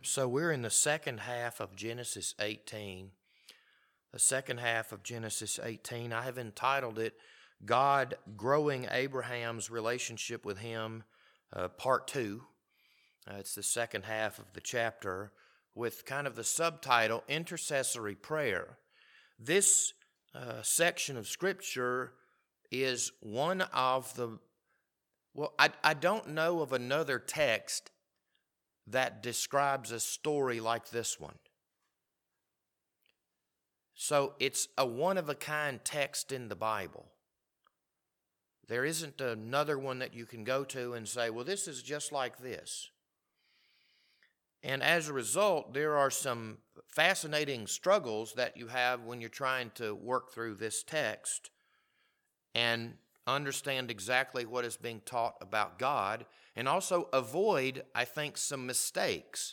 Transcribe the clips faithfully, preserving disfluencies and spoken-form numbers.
So we're in the second half of Genesis eighteen. The second half of Genesis eighteen, I have entitled it, God Growing Abraham's Relationship with Him, uh, Part two. Uh, it's the second half of the chapter with kind of the subtitle, Intercessory Prayer. This uh, section of Scripture is one of the, well, I, I don't know of another text that describes a story like this one. So it's a one-of-a-kind text in the Bible. There isn't another one that you can go to and say, well, this is just like this. And as a result, there are some fascinating struggles that you have when you're trying to work through this text and understand exactly what is being taught about God, and also avoid, I think, some mistakes.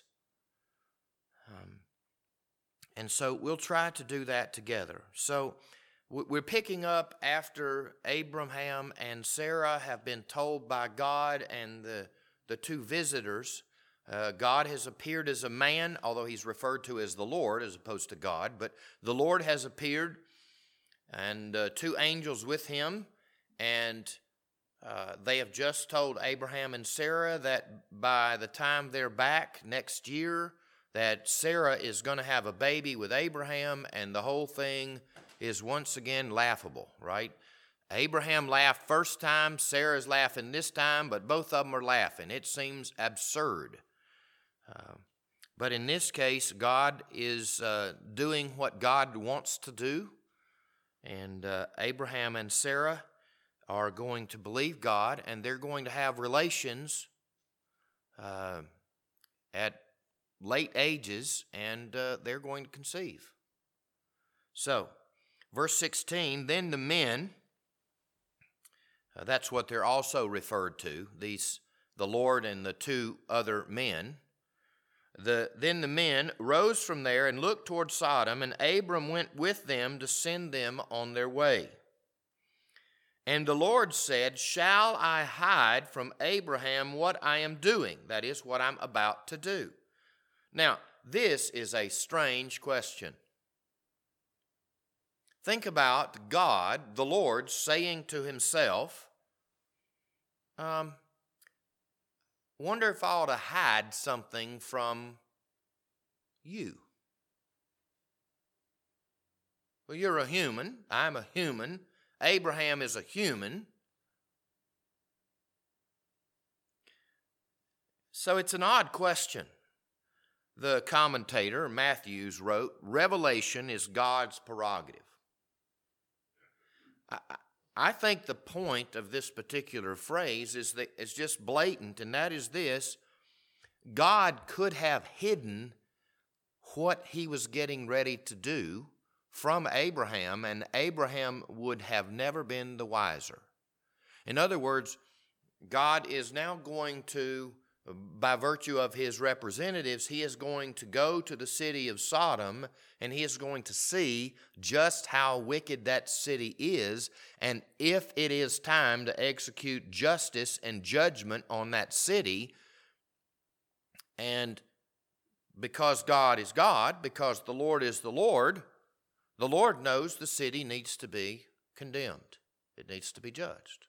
Um, and so we'll try to do that together. So we're picking up after Abraham and Sarah have been told by God and the, the two visitors. Uh, God has appeared as a man, although he's referred to as the Lord as opposed to God. But the Lord has appeared, and uh, two angels with him. And uh, they have just told Abraham and Sarah that by the time they're back next year, that Sarah is going to have a baby with Abraham, and the whole thing is once again laughable, right? Abraham laughed first time, Sarah's laughing this time, but both of them are laughing. It seems absurd. Uh, but in this case, God is uh, doing what God wants to do, and uh, Abraham and Sarah are going to believe God, and they're going to have relations uh, at late ages, and uh, they're going to conceive. So, verse sixteen, then the men, uh, that's what they're also referred to, these the Lord and the two other men. The, then the men rose from there and looked toward Sodom, and Abram went with them to send them on their way. And the Lord said, shall I hide from Abraham what I am doing? That is, what I'm about to do. Now, this is a strange question. Think about God, the Lord, saying to himself, um, wonder if I ought to hide something from you. Well, you're a human. I'm a human. Abraham is a human. So it's an odd question. The commentator, Matthews, wrote, revelation is God's prerogative. I, I think the point of this particular phrase is that it's just blatant, and that is this: God could have hidden what he was getting ready to do from Abraham, and Abraham would have never been the wiser. In other words, God is now going to, by virtue of his representatives, he is going to go to the city of Sodom, and he is going to see just how wicked that city is, and if it is time to execute justice and judgment on that city. And because God is God, because the Lord is the Lord, the Lord knows the city needs to be condemned. It needs to be judged.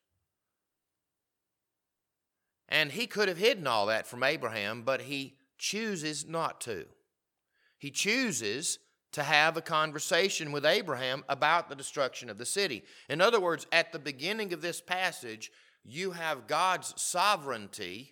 And he could have hidden all that from Abraham, but he chooses not to. He chooses to have a conversation with Abraham about the destruction of the city. In other words, at the beginning of this passage, you have God's sovereignty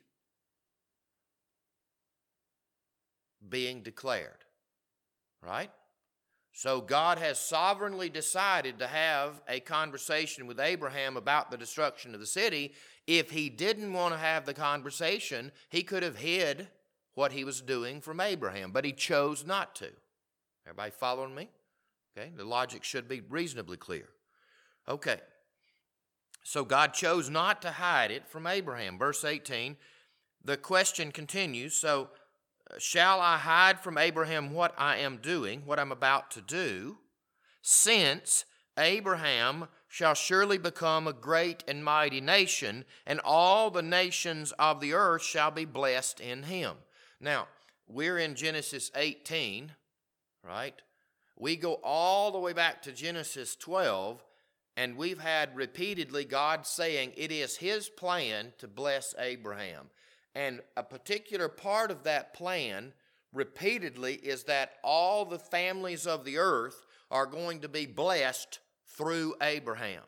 being declared, right? So God has sovereignly decided to have a conversation with Abraham about the destruction of the city. If he didn't want to have the conversation, he could have hid what he was doing from Abraham, but he chose not to. Everybody following me? Okay, the logic should be reasonably clear. Okay, so God chose not to hide it from Abraham. Verse eighteen, the question continues, so shall I hide from Abraham what I am doing, what I'm about to do, since Abraham shall surely become a great and mighty nation, and all the nations of the earth shall be blessed in him. Now, we're in Genesis eighteen, right? We go all the way back to Genesis twelve, and we've had repeatedly God saying it is His plan to bless Abraham. And a particular part of that plan repeatedly is that all the families of the earth are going to be blessed through Abraham.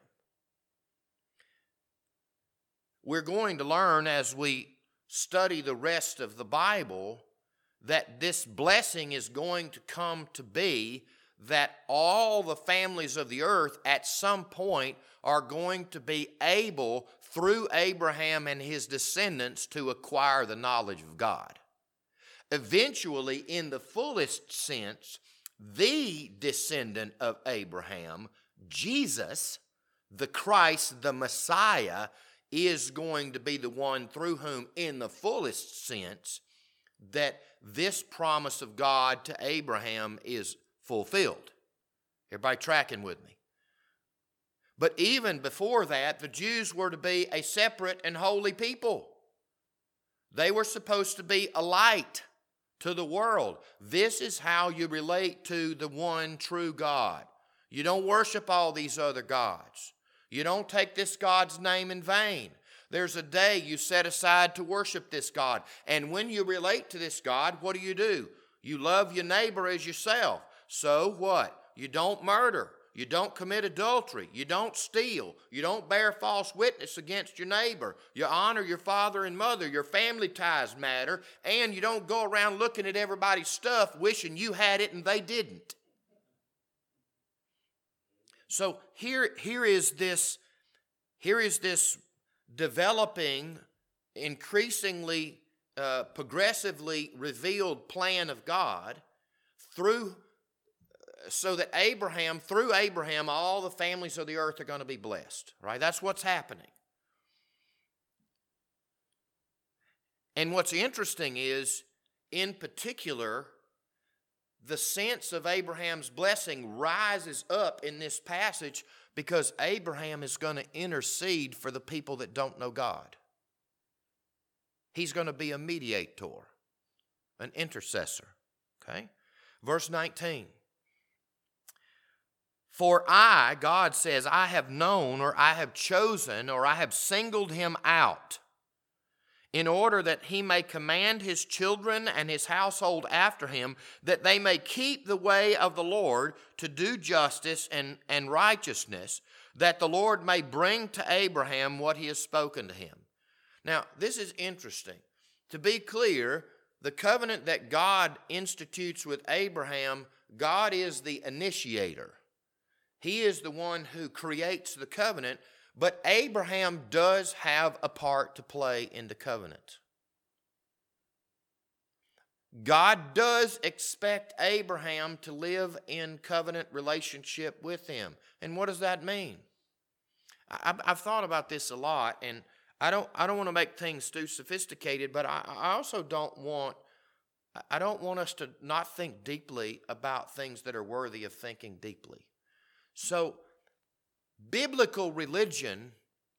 We're going to learn as we study the rest of the Bible that this blessing is going to come to be that all the families of the earth at some point are going to be able, through Abraham and his descendants, to acquire the knowledge of God. Eventually, in the fullest sense, the descendant of Abraham, Jesus, the Christ, the Messiah, is going to be the one through whom, in the fullest sense, that this promise of God to Abraham is fulfilled. Everybody tracking with me? But even before that, the Jews were to be a separate and holy people. They were supposed to be a light to the world. This is how you relate to the one true God. You don't worship all these other gods. You don't take this God's name in vain. There's a day you set aside to worship this God. And when you relate to this God, what do you do? You love your neighbor as yourself. So what? You don't murder. You don't commit adultery. You don't steal. You don't bear false witness against your neighbor. You honor your father and mother. Your family ties matter. And you don't go around looking at everybody's stuff wishing you had it and they didn't. So here, here is this, here is this developing, increasingly, uh, progressively revealed plan of God through, so that Abraham, through Abraham, all the families of the earth are going to be blessed. Right? That's what's happening. And what's interesting is, in particular, the sense of Abraham's blessing rises up in this passage because Abraham is going to intercede for the people that don't know God. He's going to be a mediator, an intercessor. Okay? Verse nineteen. For I, God says, I have known, or I have chosen, or I have singled him out, in order that he may command his children and his household after him, that they may keep the way of the Lord to do justice and, and righteousness, that the Lord may bring to Abraham what he has spoken to him. Now, this is interesting. To be clear, the covenant that God institutes with Abraham, God is the initiator. He is the one who creates the covenant, but Abraham does have a part to play in the covenant. God does expect Abraham to live in covenant relationship with him. And what does that mean? I've, I've thought about this a lot, and I don't, I don't want to make things too sophisticated, but I, I also don't want, I don't want us to not think deeply about things that are worthy of thinking deeply. So, biblical religion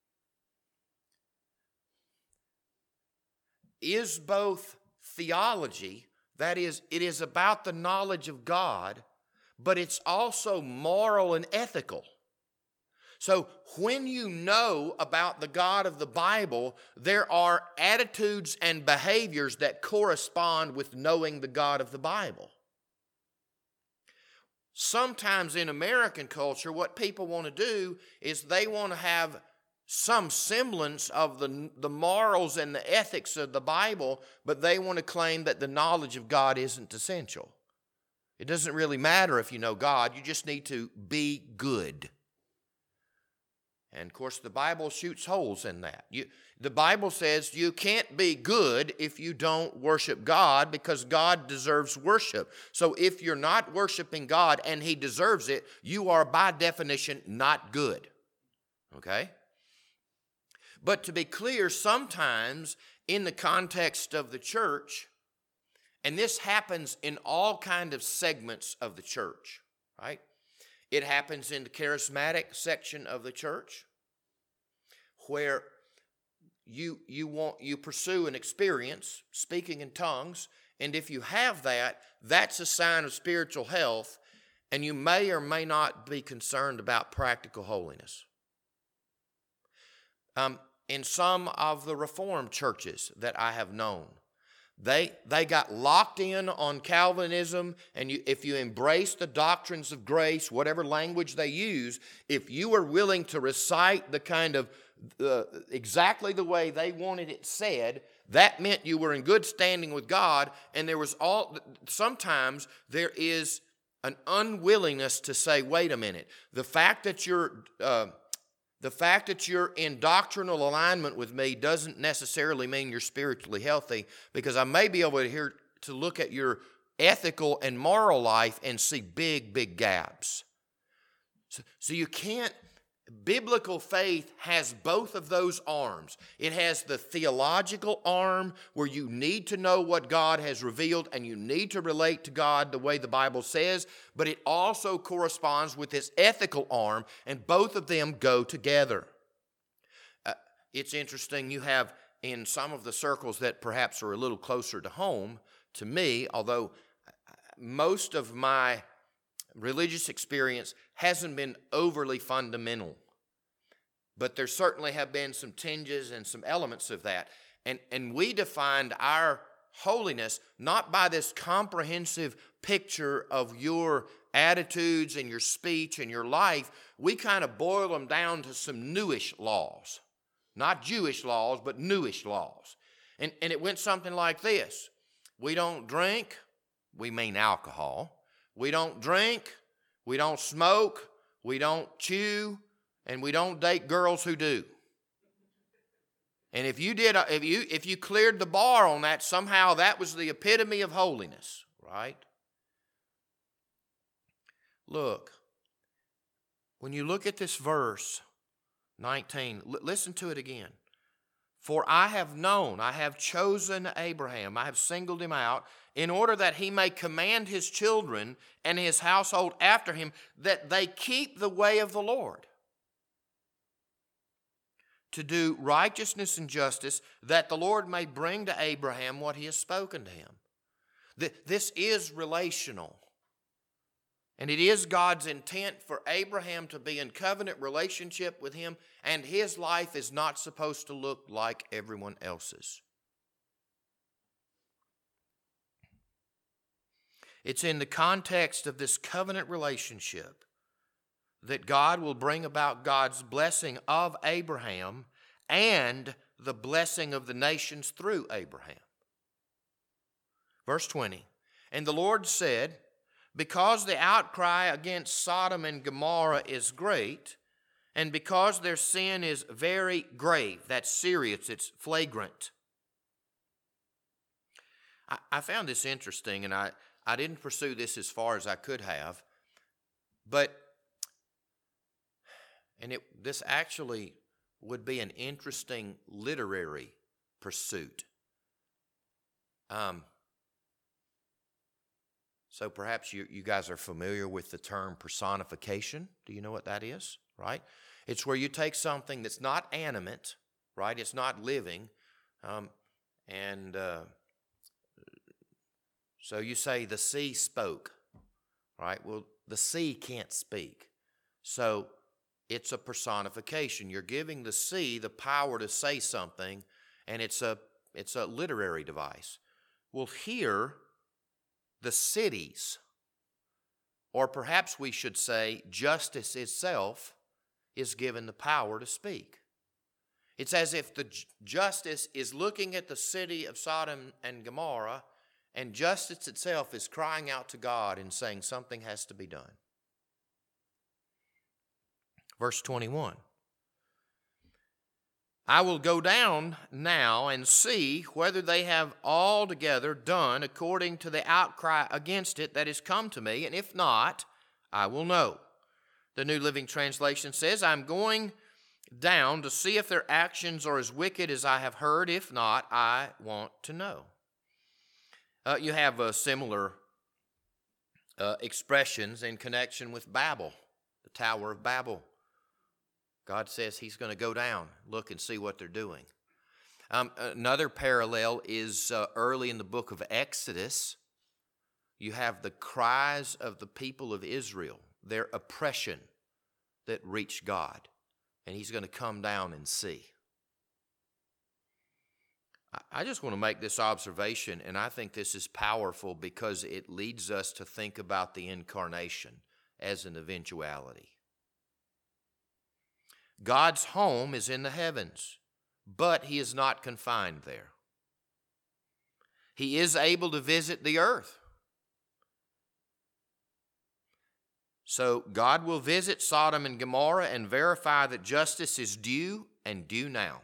is both theology, that is, it is about the knowledge of God, but it's also moral and ethical. So when you know about the God of the Bible, there are attitudes and behaviors that correspond with knowing the God of the Bible. Sometimes in American culture, what people want to do is they want to have some semblance of the, the morals and the ethics of the Bible, but they want to claim that the knowledge of God isn't essential. It doesn't really matter if you know God, you just need to be good. And of course, the Bible shoots holes in that. You, the Bible says you can't be good if you don't worship God, because God deserves worship. So if you're not worshiping God and He deserves it, you are by definition not good. Okay? But to be clear, sometimes in the context of the church, and this happens in all kind of segments of the church, right? It happens in the charismatic section of the church, where you, you want you pursue an experience, speaking in tongues, And if you have that, that's a sign of spiritual health, and you may or may not be concerned about practical holiness. Um, in some of the Reformed churches that I have known, They they got locked in on Calvinism, and you, if you embrace the doctrines of grace, whatever language they use, if you were willing to recite the kind of uh, exactly the way they wanted it said, that meant you were in good standing with God. And there was all sometimes there is an unwillingness to say, wait a minute, the fact that you're uh, The fact that you're in doctrinal alignment with me doesn't necessarily mean you're spiritually healthy, because I may be able to hear to look at your ethical and moral life and see big, big gaps. So, so you can't, biblical faith has both of those arms. It has the theological arm where you need to know what God has revealed and you need to relate to God the way the Bible says, but it also corresponds with this ethical arm, and both of them go together. Uh, it's interesting, you have in some of the circles that perhaps are a little closer to home to me, although most of my religious experience hasn't been overly fundamental, but there certainly have been some tinges and some elements of that. And, and we defined our holiness not by this comprehensive picture of your attitudes and your speech and your life. We kind of boil them down to some newish laws. Not Jewish laws, but newish laws. And, and it went something like this. We don't drink, we mean alcohol. We don't drink, we don't smoke, we don't chew, and we don't date girls who do. And if you did, if you if you cleared the bar on that, somehow that was the epitome of holiness, right? Look, when you look at this verse nineteen, l- listen to it again. For I have known, I have chosen Abraham, I have singled him out, in order that he may command his children and his household after him, that they keep the way of the Lord, to do righteousness and justice, that the Lord may bring to Abraham what he has spoken to him. This is relational. And it is God's intent for Abraham to be in covenant relationship with him, and his life is not supposed to look like everyone else's. It's in the context of this covenant relationship that God will bring about God's blessing of Abraham and the blessing of the nations through Abraham. Verse twenty, and the Lord said, because the outcry against Sodom and Gomorrah is great, and because their sin is very grave, that's serious, it's flagrant. I, I found this interesting, and I, I didn't pursue this as far as I could have, but, and it this actually would be an interesting literary pursuit. Um. So perhaps you, you guys are familiar with the term personification. Do you know what that is? Right? It's where you take something that's not animate, right? It's not living. Um, and uh, so you say the sea spoke, right? Well, the sea can't speak. So it's a personification. You're giving the sea the power to say something, and it's a, it's a literary device. Well, here, the cities, or perhaps we should say justice itself, is given the power to speak. It's as if the justice is looking at the city of Sodom and Gomorrah, and justice itself is crying out to God and saying something has to be done. Verse twenty-one. I will go down now and see whether they have altogether done according to the outcry against it that is come to me, and if not, I will know. The New Living Translation says, I'm going down to see if their actions are as wicked as I have heard. If not, I want to know. Uh, you have uh, similar uh, expressions in connection with Babel, the Tower of Babel. God says he's going to go down, look and see what they're doing. Um, another parallel is uh, early in the book of Exodus. You have the cries of the people of Israel, their oppression that reached God. And he's going to come down and see. I just want to make this observation, and I think this is powerful because it leads us to think about the incarnation as an eventuality. God's home is in the heavens, but he is not confined there. He is able to visit the earth. So God will visit Sodom and Gomorrah and verify that justice is due and due now.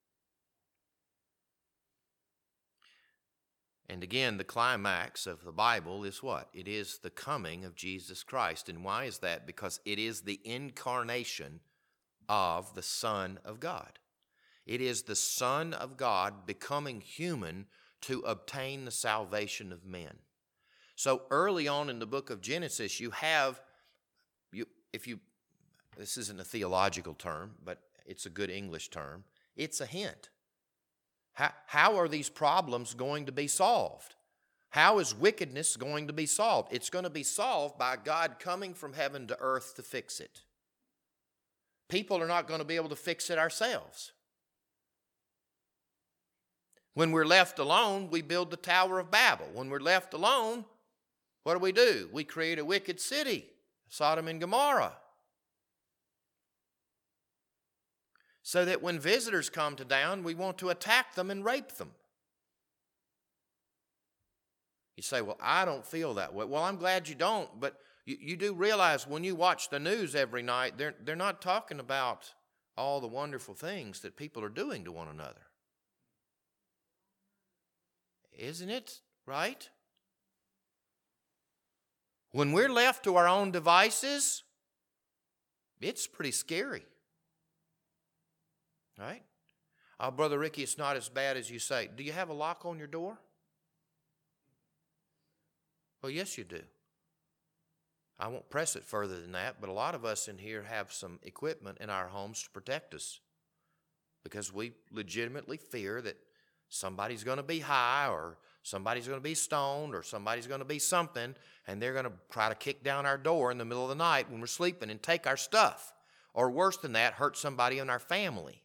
And again, the climax of the Bible is what? It is the coming of Jesus Christ. And why is that? Because it is the incarnation of the Son of God. It is the Son of God becoming human to obtain the salvation of men. So early on in the book of Genesis, you have, you if you, this isn't a theological term, but it's a good English term, it's a hint. How, how are these problems going to be solved? How is wickedness going to be solved? It's going to be solved by God coming from heaven to earth to fix it. People are not going to be able to fix it ourselves. When we're left alone, we build the Tower of Babel. When we're left alone, what do we do? We create a wicked city, Sodom and Gomorrah. So that when visitors come to town, we want to attack them and rape them. You say, well, I don't feel that way. Well, I'm glad you don't, but you, you do realize when you watch the news every night, they're, they're not talking about all the wonderful things that people are doing to one another. Isn't it right? When we're left to our own devices, it's pretty scary. Right? Oh, Brother Ricky, it's not as bad as you say. Do you have a lock on your door? Well, yes, you do. I won't press it further than that, but a lot of us in here have some equipment in our homes to protect us because we legitimately fear that somebody's going to be high or somebody's going to be stoned or somebody's going to be something, and they're going to try to kick down our door in the middle of the night when we're sleeping and take our stuff. Or worse than that, hurt somebody in our family.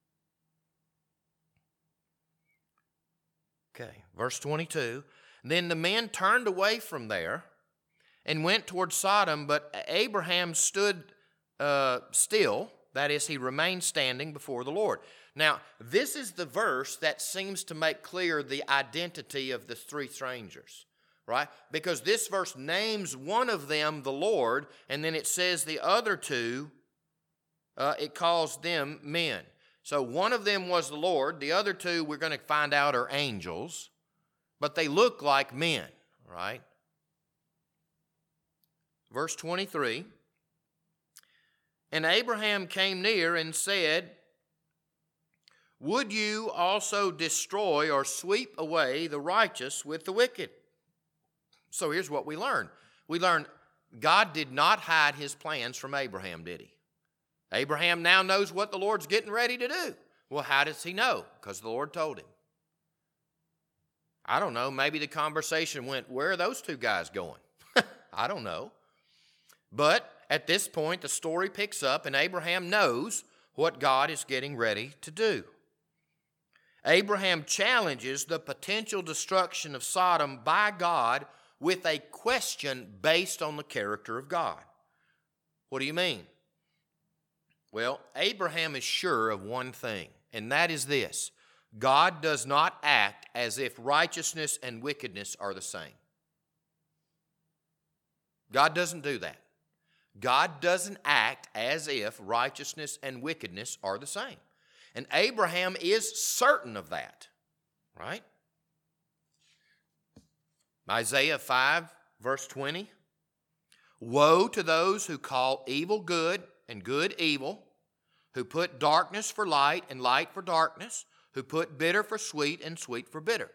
Okay, verse twenty-two. Then the men turned away from there and went toward Sodom, but Abraham stood uh, still. That is, he remained standing before the Lord. Now, this is the verse that seems to make clear the identity of the three strangers, right? Because this verse names one of them the Lord, and then it says the other two, uh, it calls them men. So one of them was the Lord. The other two, we're going to find out, are angels. But they look like men, right? Verse twenty-three. And Abraham came near and said, would you also destroy or sweep away the righteous with the wicked? So here's what we learn. We learn God did not hide his plans from Abraham, did he? Abraham now knows what the Lord's getting ready to do. Well, how does he know? Because the Lord told him. I don't know. Maybe the conversation went, where are those two guys going? I don't know. But at this point, the story picks up, and Abraham knows what God is getting ready to do. Abraham challenges the potential destruction of Sodom by God with a question based on the character of God. What do you mean? Well, Abraham is sure of one thing, and that is this. God does not act as if righteousness and wickedness are the same. God doesn't do that. God doesn't act as if righteousness and wickedness are the same. And Abraham is certain of that, right? Isaiah five, verse twenty. Woe to those who call evil good and good evil, who put darkness for light and light for darkness, who put bitter for sweet and sweet for bitter.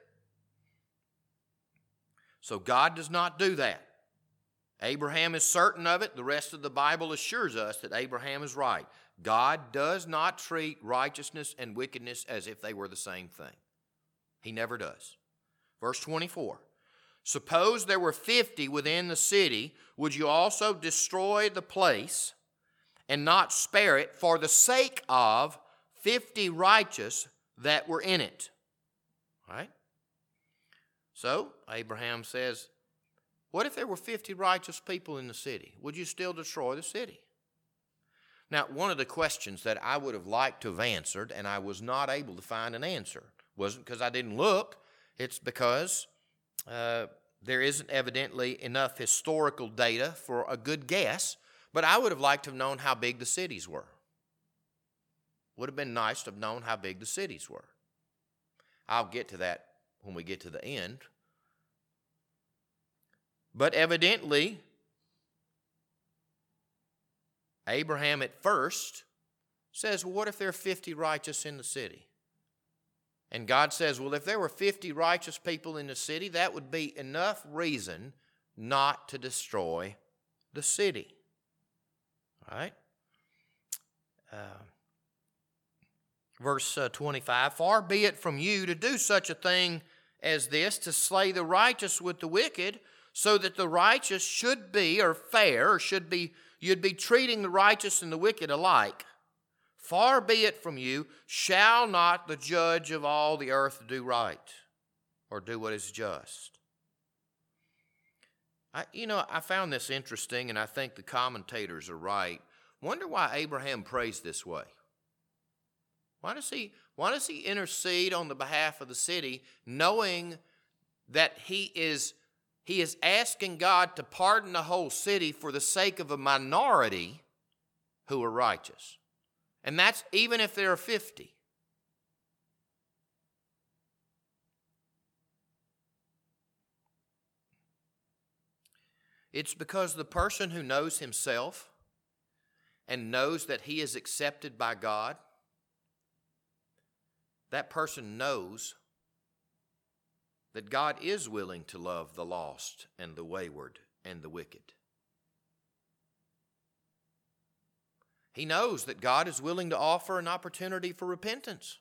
So God does not do that. Abraham is certain of it. The rest of the Bible assures us that Abraham is right. God does not treat righteousness and wickedness as if they were the same thing. He never does. Verse twenty-four. Suppose there were fifty within the city, would you also destroy the place and not spare it for the sake of fifty righteous that were in it? All right? So, Abraham says, what if there were fifty righteous people in the city? Would you still destroy the city? Now, one of the questions that I would have liked to have answered, and I was not able to find an answer, wasn't because I didn't look, it's because uh, there isn't evidently enough historical data for a good guess, but I would have liked to have known how big the cities were. Would have been nice to have known how big the cities were. I'll get to that when we get to the end. But evidently, Abraham at first says, well, what if there are fifty righteous in the city? And God says, well, if there were fifty righteous people in the city, that would be enough reason not to destroy the city. All right? Uh, verse uh, twenty-five, far be it from you to do such a thing as this, to slay the righteous with the wicked, so that the righteous should be, or fair, or should be, you'd be treating the righteous and the wicked alike. Far be it from you, shall not the judge of all the earth do right, or do what is just? I, you know, I found this interesting, and I think the commentators are right. Wonder why Abraham prays this way. Why does he, why does he intercede on the behalf of the city, knowing that he is, he is asking God to pardon the whole city for the sake of a minority who are righteous? And that's even if there are fifty. It's because the person who knows himself and knows that he is accepted by God, that person knows that God is willing to love the lost and the wayward and the wicked. He knows that God is willing to offer an opportunity for repentance.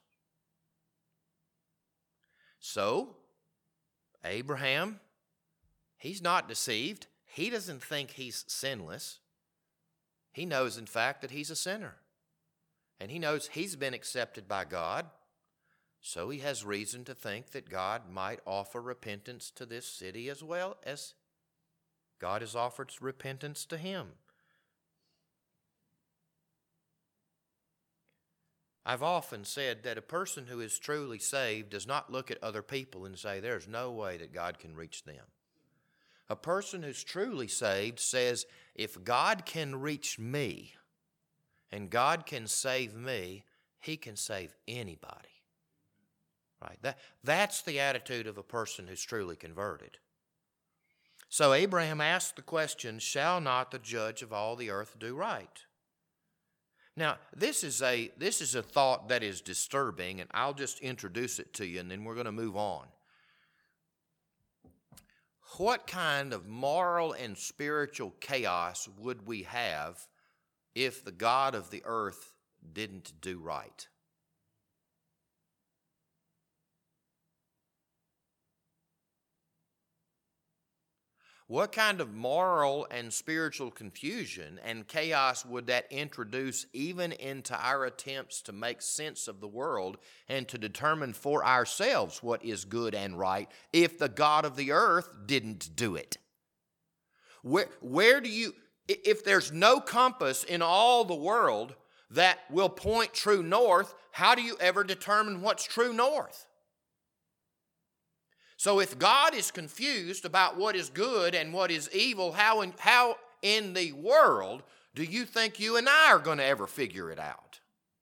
So, Abraham, he's not deceived. He doesn't think he's sinless. He knows, in fact, that he's a sinner. And he knows he's been accepted by God. So he has reason to think that God might offer repentance to this city as well as God has offered repentance to him. I've often said that a person who is truly saved does not look at other people and say, there's no way that God can reach them. A person who's truly saved says, if God can reach me and God can save me, he can save anybody. Right? That, that's the attitude of a person who's truly converted. So Abraham asked the question, shall not the judge of all the earth do right? Now, this is a this is a thought that is disturbing, and I'll just introduce it to you, and then we're going to move on. What kind of moral and spiritual chaos would we have if the God of the earth didn't do right? What kind of moral and spiritual confusion and chaos would that introduce even into our attempts to make sense of the world and to determine for ourselves what is good and right if the God of the earth didn't do it? Where, where do you, if there's no compass in all the world that will point true north, how do you ever determine what's true north? So if God is confused about what is good and what is evil, how in, how in the world do you think you and I are going to ever figure it out?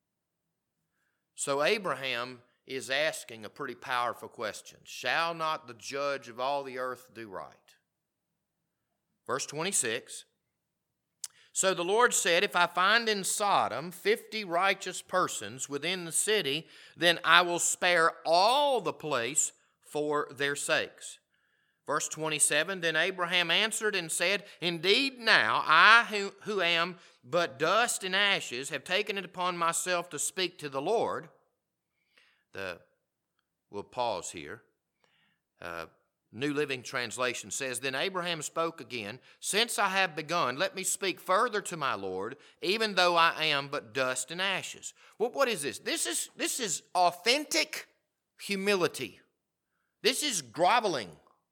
So Abraham is asking a pretty powerful question. Shall not the judge of all the earth do right? Verse twenty-six. So the Lord said, if I find in Sodom fifty righteous persons within the city, then I will spare all the place for their sakes. Verse twenty-seven, then Abraham answered and said, indeed now I who, who am but dust and ashes have taken it upon myself to speak to the Lord. The, we'll pause here. Uh, New Living Translation says, then Abraham spoke again, since I have begun, let me speak further to my Lord, even though I am but dust and ashes. Well, what is this? This is, this is authentic humility. This is groveling.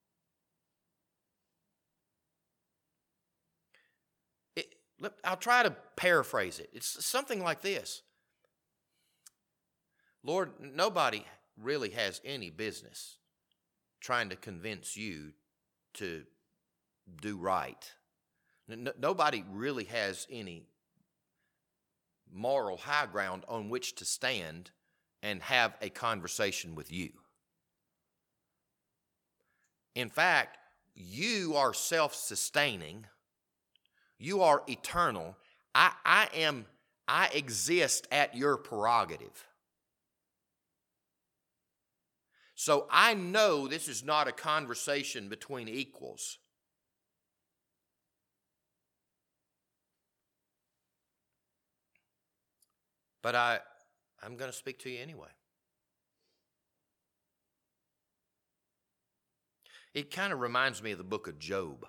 It, I'll try to paraphrase it. It's something like this. Lord, nobody really has any business trying to convince you to do right. N- nobody really has any moral high ground on which to stand and have a conversation with you. In fact, you are self-sustaining. You are eternal. I, I am, I exist at your prerogative. So I know this is not a conversation between equals. But I, I'm going to speak to you anyway. It kind of reminds me of the book of Job.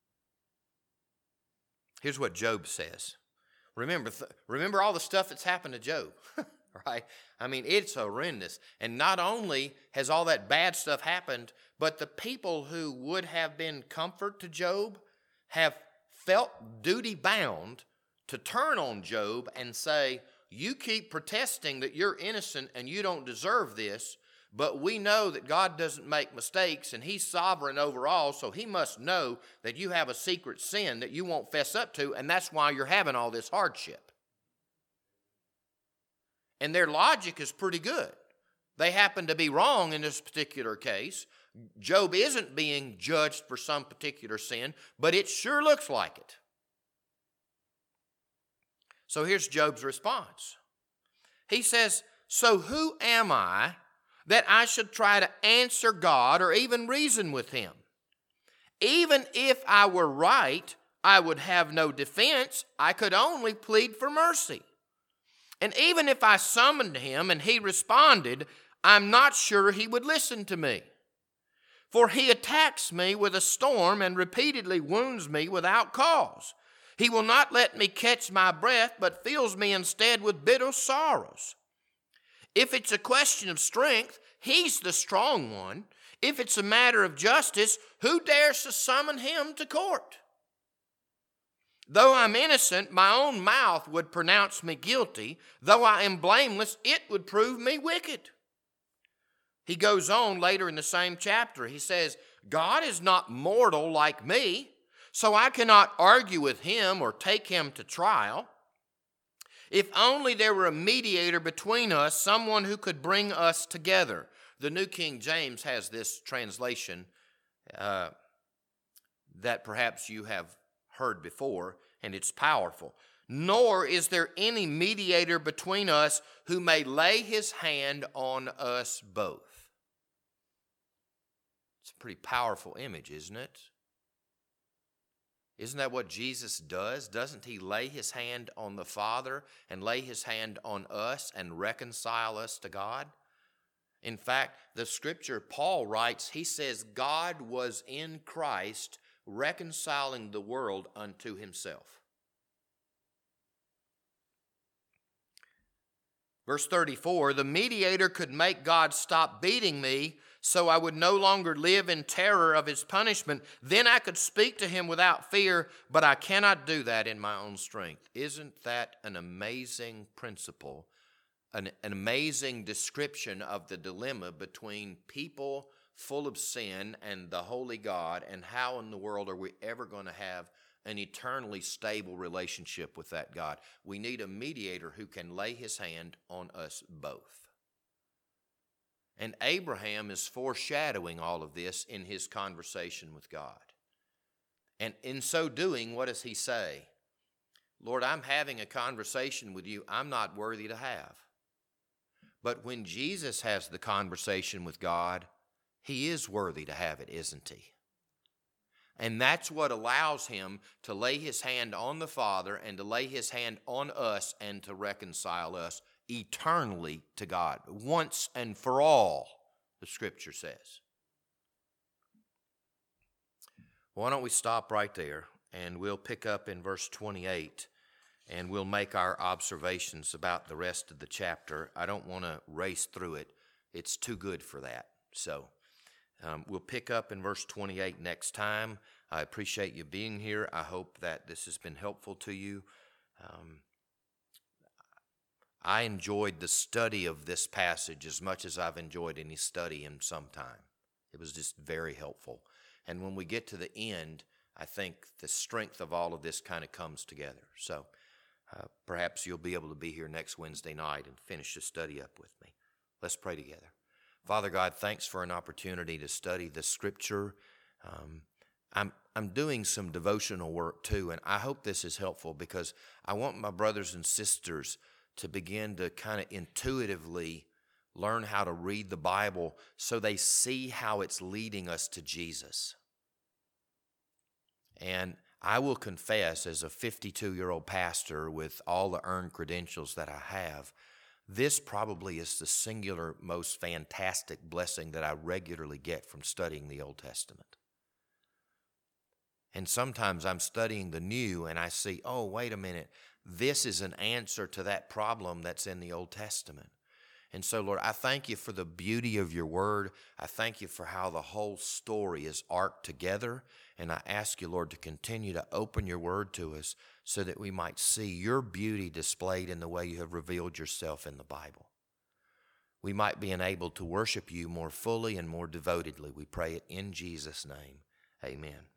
Here's what Job says. Remember, th- remember all the stuff that's happened to Job, right? I mean, it's horrendous. And not only has all that bad stuff happened, but the people who would have been comfort to Job have felt duty bound to turn on Job and say, you keep protesting that you're innocent and you don't deserve this, but we know that God doesn't make mistakes and he's sovereign over all, so he must know that you have a secret sin that you won't fess up to, and that's why you're having all this hardship. And their logic is pretty good. They happen to be wrong in this particular case. Job isn't being judged for some particular sin, but it sure looks like it. So here's Job's response. He says, so who am I that I should try to answer God or even reason with him? Even if I were right, I would have no defense. I could only plead for mercy. And even if I summoned him and he responded, I'm not sure he would listen to me. For he attacks me with a storm and repeatedly wounds me without cause. He will not let me catch my breath, but fills me instead with bitter sorrows. If it's a question of strength, he's the strong one. If it's a matter of justice, who dares to summon him to court? Though I'm innocent, my own mouth would pronounce me guilty. Though I am blameless, it would prove me wicked. He goes on later in the same chapter. He says, God is not mortal like me, so I cannot argue with him or take him to trial. If only there were a mediator between us, someone who could bring us together. The New King James has this translation uh, that perhaps you have heard before, and it's powerful. Nor is there any mediator between us who may lay his hand on us both. It's a pretty powerful image, isn't it? Isn't that what Jesus does? Doesn't he lay his hand on the Father and lay his hand on us and reconcile us to God? In fact, the scripture Paul writes, he says, God was in Christ reconciling the world unto himself. Verse thirty-four, the mediator could make God stop beating me so I would no longer live in terror of his punishment. Then I could speak to him without fear, but I cannot do that in my own strength. Isn't that an amazing principle, an, an amazing description of the dilemma between people full of sin and the holy God, and how in the world are we ever going to have an eternally stable relationship with that God? We need a mediator who can lay his hand on us both. And Abraham is foreshadowing all of this in his conversation with God. And in so doing, what does he say? Lord, I'm having a conversation with you I'm not worthy to have. But when Jesus has the conversation with God, he is worthy to have it, isn't he? And that's what allows him to lay his hand on the Father and to lay his hand on us and to reconcile us eternally to God, once and for all, the Scripture says. Why don't we stop right there, and we'll pick up in verse twenty-eight, and we'll make our observations about the rest of the chapter. I don't want to race through it. It's too good for that. So um, we'll pick up in verse twenty-eight next time. I appreciate you being here. I hope that this has been helpful to you. Um, I enjoyed the study of this passage as much as I've enjoyed any study in some time. It was just very helpful. And when we get to the end, I think the strength of all of this kind of comes together. So uh, perhaps you'll be able to be here next Wednesday night and finish the study up with me. Let's pray together. Father God, thanks for an opportunity to study the Scripture. Um, I'm I'm doing some devotional work too, and I hope this is helpful because I want my brothers and sisters to begin to kind of intuitively learn how to read the Bible so they see how it's leading us to Jesus. And I will confess, as a fifty-two-year-old pastor with all the earned credentials that I have, this probably is the singular most fantastic blessing that I regularly get from studying the Old Testament. And sometimes I'm studying the New and I see, oh, wait a minute, this is an answer to that problem that's in the Old Testament. And so, Lord, I thank you for the beauty of your word. I thank you for how the whole story is arced together. And I ask you, Lord, to continue to open your word to us so that we might see your beauty displayed in the way you have revealed yourself in the Bible. We might be enabled to worship you more fully and more devotedly. We pray it in Jesus' name. Amen.